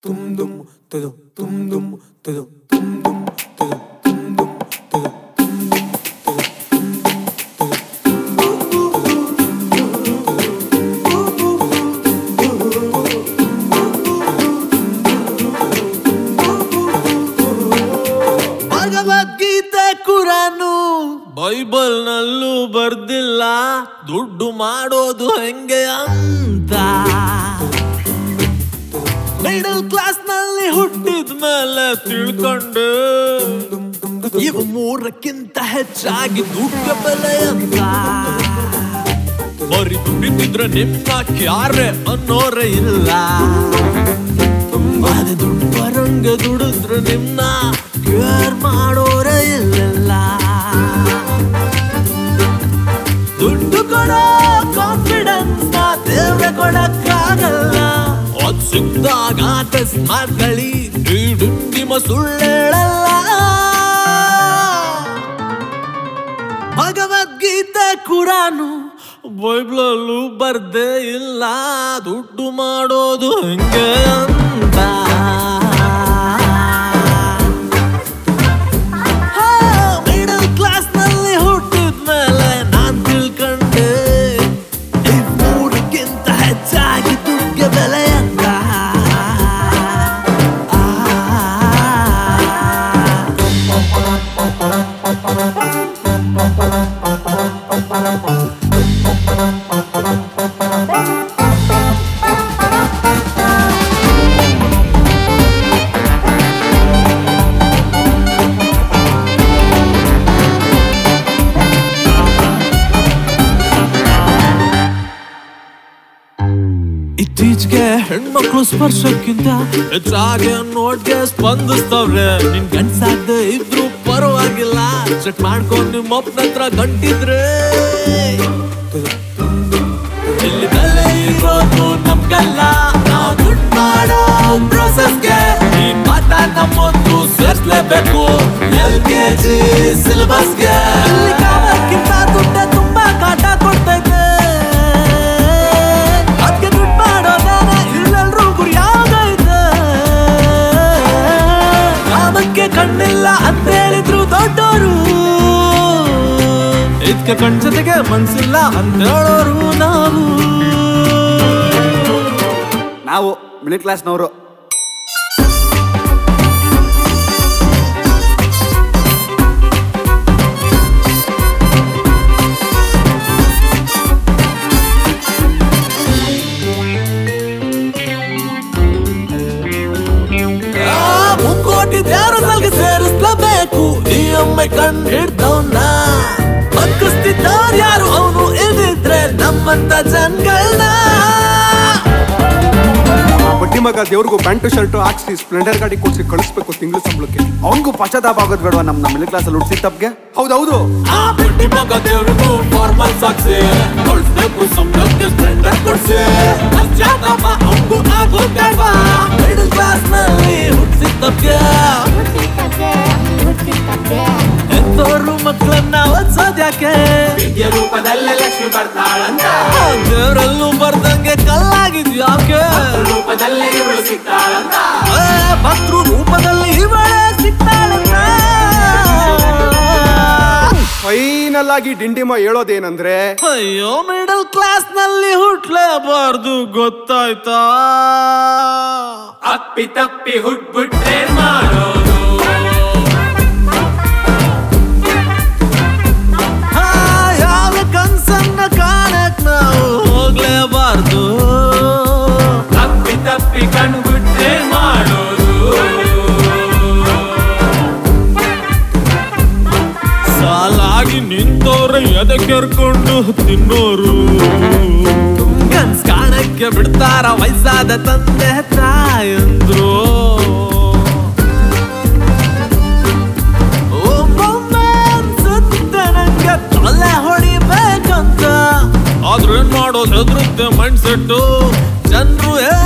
Bhagavad Gita Quran Bible ನಲ್ಲೂ ಬರ್ದಿಲ್ಲ ದುಡ್ಡು ಮಾಡೋದು ಹೆಂಗೆ ಅಂತ. ಮಿಡಲ್ ಕ್ಲಾಸ್ ನಲ್ಲಿ ಹುಟ್ಟಿದ ಮೇಲೆ ತಿಳ್ಕೊಂಡು ಇವು ಮೂರಕ್ಕಿಂತ ಹೆಚ್ಚಾಗಿ ದುಡ್ಡು ಬೆಲೆ ಅಂತ. ಬರೀ ದುಡಿತಿದ್ರೆ ನಿಮ್ನ ಕ್ಯಾರೆ ಅನ್ನೋರೇ ಇಲ್ಲ. ಅದೇ ದುಡ್ಡು ಬರಂಗ ದುಡಿದ್ರೆ ನಿಮ್ನ ಕೇರ್ ಮಾಡೋರೇ ಇಲ್ಲ. ದುಡ್ಡು ಕೊಡೋ ಕಾನ್ಫಿಡೆನ್ಸ್ ನ ದೇವ್ರೆ ಕೊಡಕ್ಕಾಗಲ್ಲ. ಅದ್ ಸಿಕ್ದಾಗ ಟೆಸ್ಟ್ ಮಾಡ್ಕೊಳ್ಳಿ, ನಿಮ್ಮ ಸುಳ್ಳೇಳಲ್ಲ. ಭಗವದ್ಗೀತೆ ಕುರಾನು ಬೈಬಲಲ್ಲೂ ಬರ್ದೇ ಇಲ್ಲ ದುಡ್ಡು ಮಾಡೋದು ಹೆಂಗೆ ಅಂತ. ಮಿಡಲ್ ಕ್ಲಾಸ್ ನಲ್ಲಿ ಹುಟ್ಟಿದ್ಮೇಲೆ ನಾನ್ ತಿಳ್ಕೊಂಡೆ ಇವ್ ಮೂರಕ್ಕಿಂತ ಹೆಚ್ಚಾಗಿ ದುಡ್ಡಿಗೆ ಬೆಲೆ ಅಂತ. ಇತ್ತೀಚೆಗೆ ಹೆಣ್ಮಕ್ಳು ಸ್ಪರ್ಶಕ್ಕಿಂತ ಹೆಚ್ಚಾಗಿ ನೋಡ್ಗೆ ಸ್ಪಂದಿಸ್ತವ್ರೆ. ನಿನ್ ಗಂಡ್ಸಾಗದೆ ಇದ್ರು ಪರವಾಗಿಲ್ಲ, ಚೆಕ್ ಮಾಡ್ಕೊಂಡು ನಿಮ್ಮ ಅಪ್ಪನ ಹತ್ರ ಗಂಟಿದ್ರೆ. ಇಲ್ಲಿ ಬೆಲೆ ಇರೋದು ನಮ್ಗಲ್ಲ, ನಾವು ದುಡ್ಡು ಮಾಡೋ ಪ್ರೋಸೆಸ್ಗೆ. ಈ ಪಾಠ ನಮ್ಮೊಂದು ಸೇರ್ಸ್ಲೇಬೇಕು LKG ಸಿಲೆಬಸ್ಗೆ. ಕಾಲಕ್ಕಿಂತ ದುಡ್ಡೆ ತುಂಬಾ ಕಾಟ ಕೊಡ್ತೈತೆ. ಕಣ್ಣಿಲ್ಲ ಅಂತ ಹೇಳಿದ್ರು ದೊಡ್ಡೋರು, ಇದಕ್ಕೆ ಕಣ್ ಜೊತೆಗೆ ಮನ್ಸಿಲ್ಲ ಅಂತ ಹೇಳೋರು ನಾವು ಮಿಡಲ್ ಕ್ಲಾಸ್ನವರು. ಸೇರಿಸ್ಲೇಬೇಕು EMI ಕಣ್ ಹಿಡ್ದವ್ನ. ಬಗ್ಗಿಸ್ತಿದ್ದವ್ರು ಯಾರು ಅವನು ಇದಿದ್ರೆ ನಮ್ಮಂತ ಜನಗಳನ್ನ. ಬಡ್ಡಿ ಮಗ ದೇವ್ರಿಗೂ ಪ್ಯಾಂಟು ಶರ್ಟು ಹಾಕ್ಸಿ ಸ್ಪ್ಲೆಂಡರ್ ಗಾಡಿ ಕೊಡ್ಸಿ ಕಳಿಸ್ಬೇಕು ತಿಂಗಳು ಸಂಬಳಕ್ಕೆ. ಅವನಿಗೂ ಪಶ್ಚಾತ್ತಾಪ ಆಗೋದ್ ಬೇಡವಾ ನಮ್ಮ ಮಿಡಲ್ ಕ್ಲಾಸ್ ಅಲ್ಲಿ ಹುಟ್ಟಿದ ತಪ್ಪಿಗೆ? ಹೌದೌದು. ಆ ಬಡ್ಡಿ ಮಗ ದೇವ್ರಿಗೂ ಫಾರ್ಮಲ್ಸ್ ಹಾಕ್ಸಿ ಕಳಿಸ್ಬೇಕು ಸಂಬಳಕ್ಕೆ ಸ್ಪ್ಲೆಂಡರ್ ಕೊಡ್ಸಿ. ಪಶ್ಚಾತ್ತಾಪ ಅವನಿಗೂ ಆಗೋದ್ ಬೇಡವಾ ಮಿಡಲ್ ಕ್ಲಾಸ್ ನಲ್ಲಿ ಹುಟ್ಟಿದ ತಪ್ಪಿಗೆ. ಎಂತೋರು ಮಕ್ಕಳನ್ನ ಓದ್ಸೋದ್ಯಾಕೆ? ವಿದ್ಯೆ ರೂಪದಲ್ಲೇ ಲಕ್ಷ್ಮಿ ಬರ್ತಾಳಂತ. ದೇವರಲ್ಲೂ ಬರ್ದಂಗೆ ಕಲ್ಲಾಗಿದ್ಯಾಕೆ? ರೂಪದಲ್ಲೇ ಇವಳು ಸಿಗ್ತಾಳಂತ. ಭಕ್ತೃ ರೂಪದಲ್ಲಿ ಇವಳೇ ಸಿಗ್ತಾಳಂತ. ಫೈನಲ್ ಆಗಿ ಡಿಂಡಿಮ ಹೇಳೋದೇನಂದ್ರೆ, ಅಯ್ಯೋ ಮಿಡಲ್ ಕ್ಲಾಸ್ ನಲ್ಲಿ ಹುಟ್ಲೇಬಾರ್ದು ಗೊತ್ತಾಯ್ತಾ? ಅಪ್ಪಿ ತಪ್ಪಿ ಹುಟ್ಬಿಟ್ರೆ ಮಾಡೋದು. ಯಾವ ಕನ್ಸನ್ನ ಕಾಣಕ್ ನಾವು ಹೋಗ್ಲೇಬಾರ್ದು. ಅಪ್ಪಿ ತಪ್ಪಿ ಕಣ್ಬಿಟ್ರೆ ಮಾಡೋದು. ಸಾಲಾಗಿ ನಿಂತವ್ರೆ ಎದೆ ಕೆರ್ಕೊಂಡು ತಿನ್ನೋರು. ಕನ್ಸ್ ಕಾಣಕ್ಕೆ ಬಿಡ್ತಾರ ವಯಸ್ಸಾದ ತಂದೆ ತಾಯಂದ್ರು. ಒಮ್ಮೊಮ್ಮೆ ಅನ್ಸುತ್ತೆ ನಂಗೆ ತಲೆ ಹೊಡಿಬೇಕಂತ. ಆದ್ರೇನ್ ಮಾಡೋದು ಹೆದರುತ್ತೆ ಮೈಂಡ್ ಸೆಟ್ಟು. ಜನರು